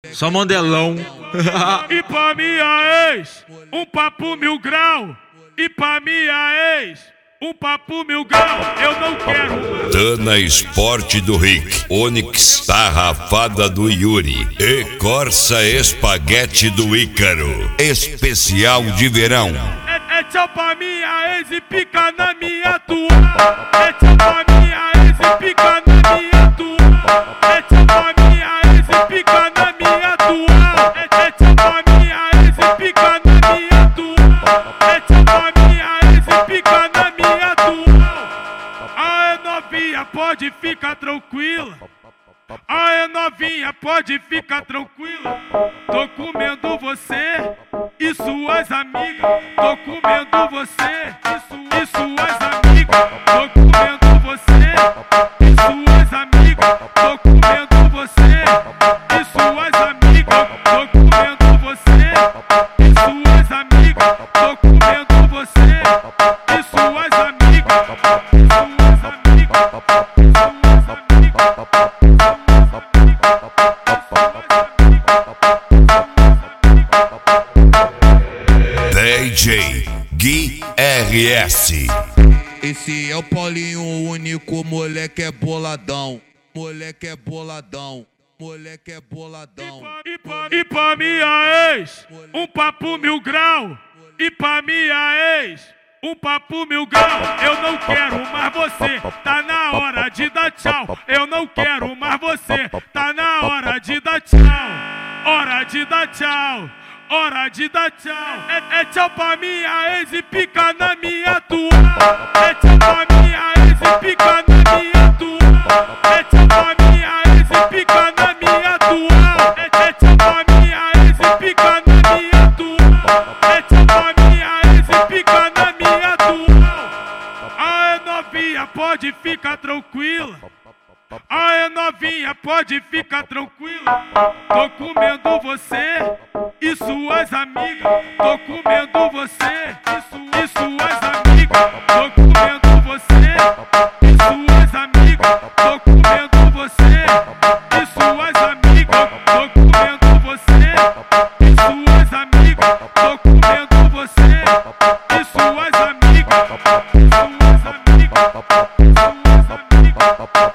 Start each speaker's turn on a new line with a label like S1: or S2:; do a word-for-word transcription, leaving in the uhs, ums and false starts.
S1: Só mandelão.
S2: E pra minha ex, um papo mil grau. E pra minha ex, um papo mil grau. Eu não quero.
S3: Dana Esporte do Rick, Onix, Tarrafada do Yuri e Corsa Espaguete do Ícaro. Especial de verão.
S2: É, é tchau pra minha ex e pica na minha tua. É tchau pra minha ex e pica na minha tua. É tchau pra minha ex e pica na minha tua. É, é tchau pra minha ex e pica na minha tua. É tchau pra minha ex e pica na minha tua. Aê novinha, pode ficar tranquila. Aê novinha, pode ficar tranquila. Tô comendo você e suas amigas. Tô comendo você e, su e suas amigas. Tô comendo você e suas amigas. Tô comendo você e suas amigas. Tô comendo você e suas amigas. Tô comendo você e suas amigas. Suas amigas. Suas amigas.
S3: D J Gui R S.
S4: Esse é o Paulinho, o único moleque é boladão. Moleque é boladão. Moleque é boladão.
S2: E pra, e pra minha ex, um papo mil grau. E pra minha ex, um papo mil grau. Eu não quero mais você, tá na hora de dar tchau. Eu não quero mais você, tá na hora de dar tchau. Hora de dar tchau. Hora de dar tchau. É, é tchau pra minha ex e pica na minha tua. É tchau pra minha ex e pica na minha tua. É tchau pra minha ex e pica na minha tua. É, é tchau pra minha ex e pica na minha tua. É tchau pra minha ex e pica na minha tua. Aê novinha, pode ficar tranquila. Aê novinha, pode ficar tranquila. Tô comendo você e suas amigas. Tô comendo você e, su e suas amigas. Tô comendo você e suas amigas. Tô comendo você e suas amigas. Tô comendo você e suas amigas. Tô comendo você e suas amigas. Suas amigas. Suas amigas.